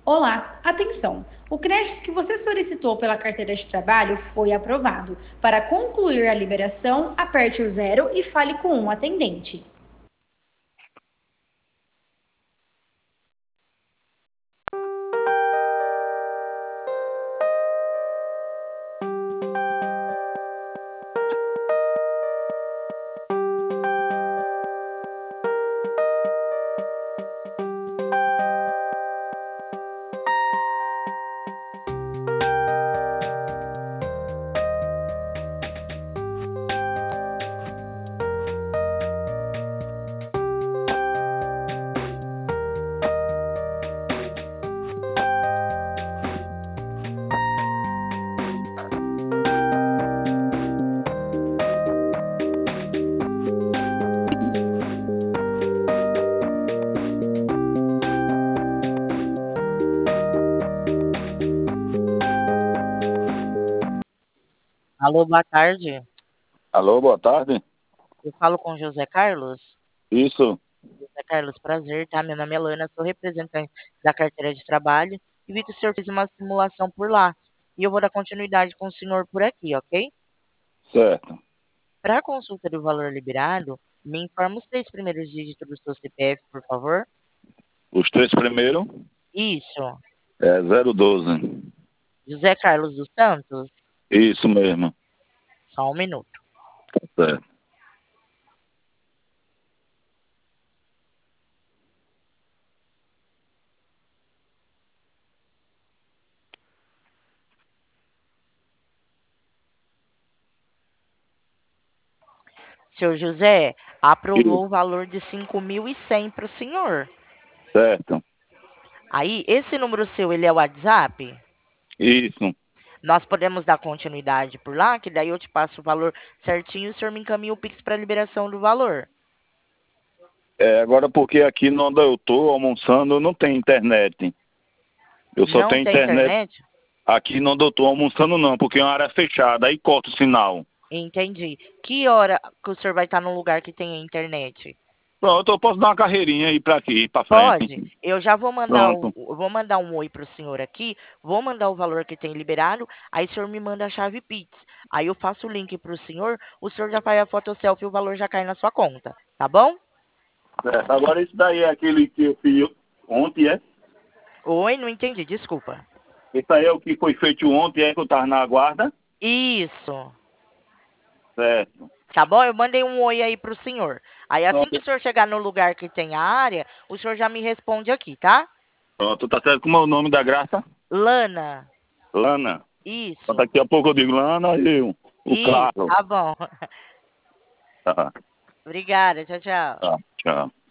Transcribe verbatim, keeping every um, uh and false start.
Olá, atenção! O crédito que você solicitou pela carteira de trabalho foi aprovado. Para concluir a liberação, aperte o zero e fale com um atendente. Alô, boa tarde. Alô, boa tarde. Eu falo com José Carlos. Isso, José Carlos, prazer, tá? Meu nome é Luana, sou representante da carteira de trabalho e vi que o senhor fez uma simulação por lá. E eu vou dar continuidade com o senhor por aqui, ok? certo. Para a consulta do valor liberado, me informa os três primeiros dígitos do seu C P F, por favor. Os três primeiros Isso. é zero doze. José Carlos dos Santos? Isso mesmo, Só um minuto. certo. Senhor José, aprovou Isso, o valor de cinco mil e cem para o senhor. certo. Aí, esse número seu, ele é o WhatsApp? Isso. Nós podemos dar continuidade por lá, que daí eu te passo o valor certinho e o senhor me encaminha o Pix para liberação do valor. É, agora porque aqui onde eu tô almoçando não tem internet. Eu só Não tenho tem internet internet? aqui onde eu tô almoçando não, porque é uma área fechada, aí corta o sinal. Entendi. Que hora que o senhor vai estar num lugar que tenha internet? Pronto, eu posso dar uma carreirinha aí pra aqui, pra frente. Pode? Eu já vou mandar o, Pronto. eu vou mandar um oi pro senhor aqui, vou mandar o valor que tem liberado, aí o senhor me manda a chave Pix. Aí eu faço o link pro senhor, o senhor já faz a foto selfie e o valor já cai na sua conta, tá bom? Certo. Agora isso daí é aquele que eu fiz ontem, é? Oi, não entendi, desculpa. Isso aí é o que foi feito ontem, é que eu tava na guarda. Isso. Certo. Tá bom? Eu mandei um oi aí pro senhor. Aí assim que o Pronto, senhor chegar no lugar que tem a área, o senhor já me responde aqui, tá? pronto, tá certo. Como é o nome da graça? Lana. Lana. Então, Isso. daqui a pouco eu digo, Lana, eu, o Isso, Carlos. tá bom. Tá, Obrigada, tchau, tchau. tá, tchau.